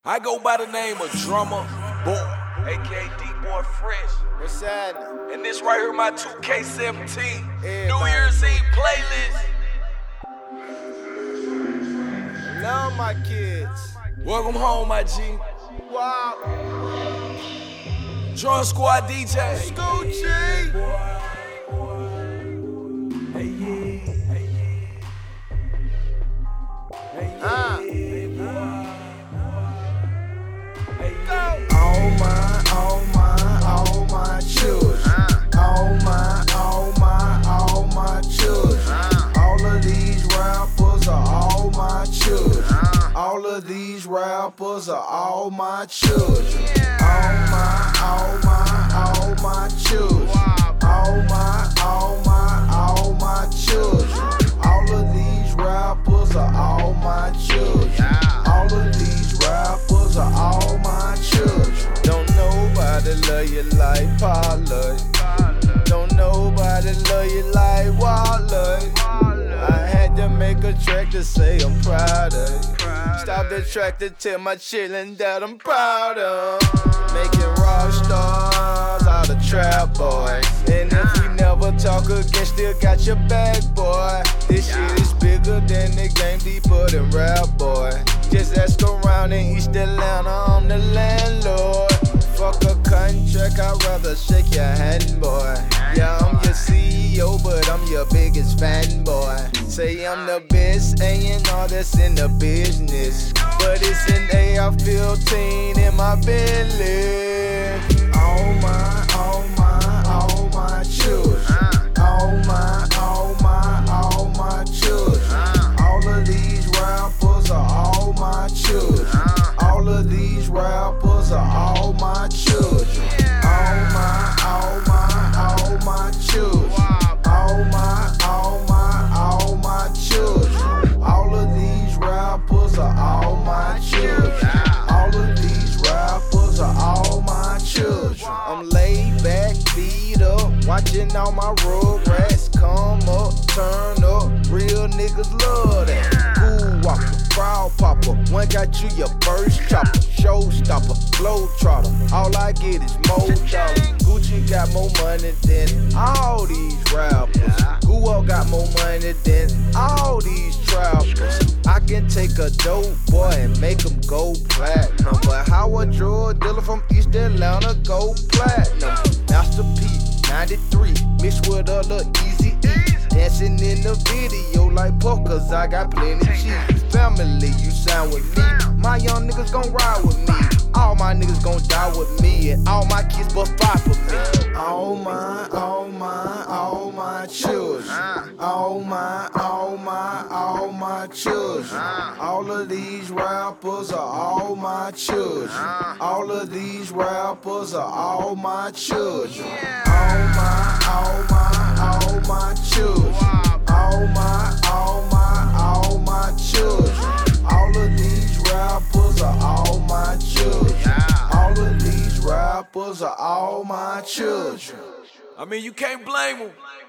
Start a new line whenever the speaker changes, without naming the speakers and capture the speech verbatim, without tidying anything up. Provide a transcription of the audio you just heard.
I go by the name of Drummer Boy, aka D-Boy Fresh.
What's happening?
And this right here, my two K seventeen
Everybody.
New Year's Eve playlist.
Love my kids.
Welcome home, my G.
Wow.
Drum Squad D J.
Scoochie. Uh.
All my, all my, all my children. All my, all my, all my children. All of these rappers are all my children. All of these rappers are all my children. All my, all my, all my children. All my, all my, all my children. All of these rappers are all my children. All of these rappers are all my children. Don't nobody love you like Parlay. Don't nobody love you like Wale. I had to make a track to say I'm proud of. Stop the track to tell my chillin' that I'm proud of. Making rock stars out of trap boys. And if we never talk again, still got your back, boy. This shit is bigger than the game, deeper than rap, boy. Just ask around in East Atlanta, I'm the landlord. Fuck a contract, I'd rather shake your hand, boy. Yeah, I'm your C E O, but I'm your biggest fan, boy. Say I'm the best A and R that's in the business, but it's an A R fifteen in my Bentley. All my, all my, all my children. All my, all my, all my children. All of these rappers are all my children. All of these rappers are all my children. All my, all my, all my children. All my, all my, all my children. All of these rappers are all my children. All of these rappers are all my children. I'm laid back, feet up, watching all my road rats come up, turn up. Real niggas love that. Cool walker, proud popper. One got you your first chopper, showstopper, glow trotter. All I get is more dollars. Gucci got more money than all these rappers. Guo got more money than all these trappers. I can take a dope boy and make him go platinum, but how a drug dealer from East Atlanta go platinum? Master P, ninety-three, mixed with a little Easy E. Dancing in the video like Puff, cause I got plenty cheese. Family, you sound with me. My young niggas gon' ride with me. All my niggas gon' die with me. And all my kids bust five for me. All my, all my, all my children. All my, all my, all my children. All of these rappers are all my children. All of these rappers are all my children. All my, all my, all my children. All my, all my, all my children. All of these rappers are all my children. All of these rappers are all my children.
I mean, you can't blame them.